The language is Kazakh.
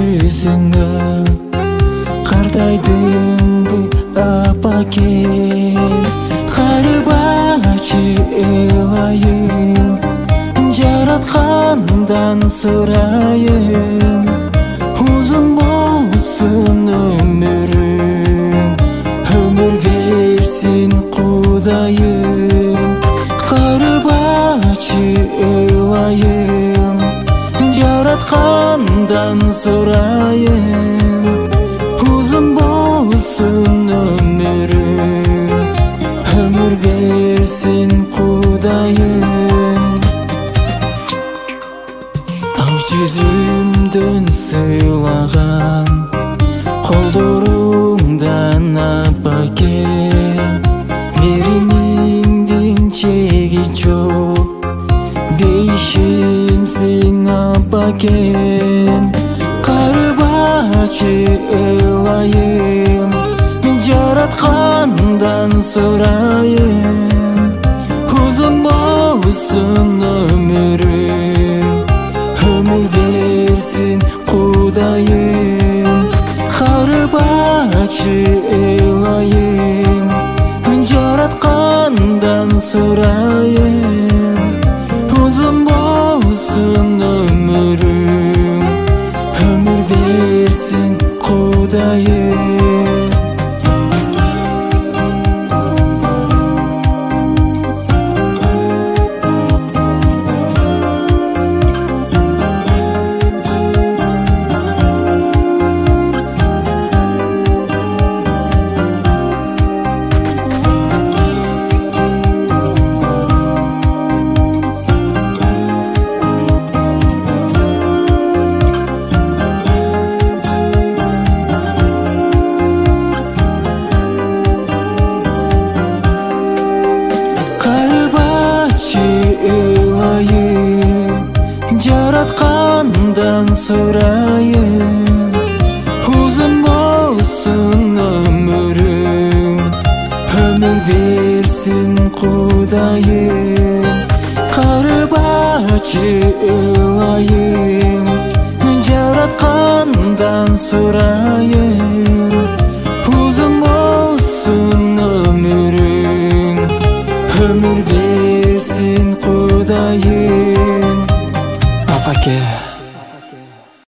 жүзүңө картайдыңбы апаке карыбачы ылайым жараткандан сурайым узун болсун өмүрүң өмүр берсин Кудайым карыбачы ылайым жараткандан сурайым узун болсун өмүрүң өмүр берсин Кудайым ал жүзүмдөн сыйлаган колдоруңдан апаке мээримиңдин чеги жок дейишимсиң апакем карыбачы ылайым жараткандан сурайым узун болсун өмүрүң өмүр берсин Кудайым карыбачы ылайым жараткандан сурайым узун болсун өмүрүң өмүр берсин Кудайым жараткандан сурайым узун болсун өмүрүң өмүр берсин Кудайым карыбачы ылайым жараткандан сурайым